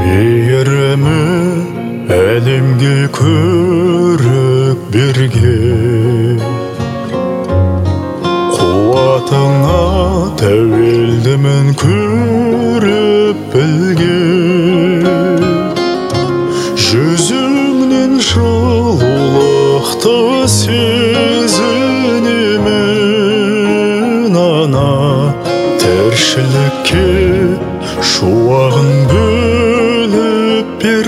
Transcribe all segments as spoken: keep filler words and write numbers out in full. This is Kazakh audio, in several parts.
мейірімі әлемге көрік берген, қуатыңа тәуелдімін көріп білген. Жүзіңнен жылулықты сезінемін, ана тіршілікке шуағын бөліп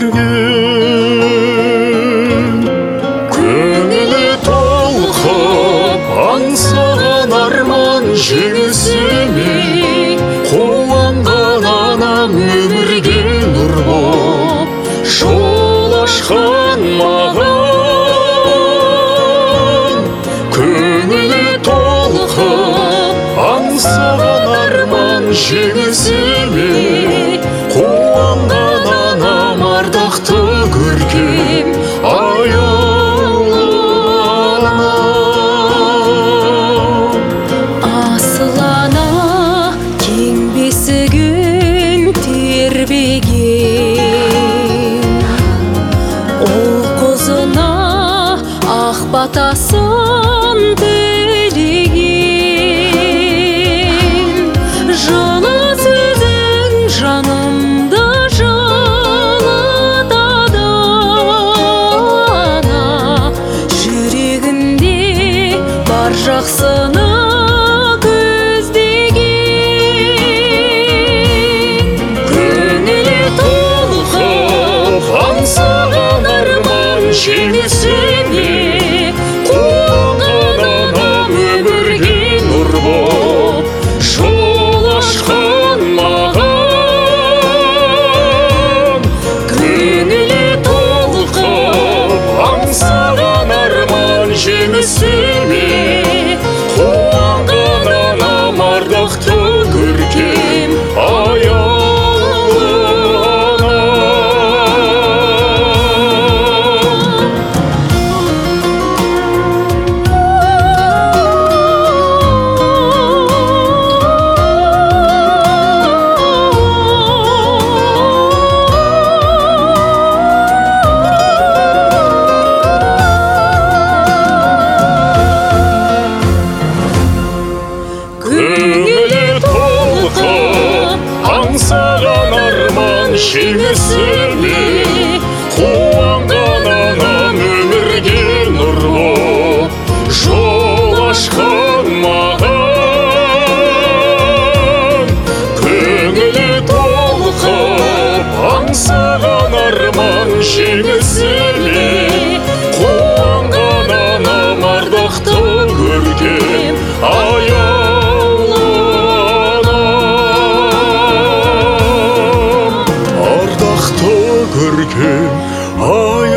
берген. Көңілі толқып аңсаған арман жеңісіме, қуанған анам өмірге нұр боп жол ашқан маған. Көңілі толқып аңсаған арман жеңісіме, қуанған анам ардақты көркем аяулы анам. Асыл ана кең бесігін тербеген, ол қозына ақ батасын тілеген. Жылы сөзің жанымды жылытады, ана жүрегінде бар жақсыны көздеген. Көңілі толқып аңсаған арман жеңісіме, қуанған анам өмірге нұр боп жол ашқан маған. Көңілі толқып аңсаған арман жеңісіме, қуанған анам ардақты көркем аяулы анам. Көңілі толқып аңсаған арман жеңісіме, қуанған анам өмірге нұр боп жол ашқан маған. Көңілі толқып аңсаған арман жеңісіме, қуанған анам ардақты көркем аяулы анам. Ардақты көркем аяулы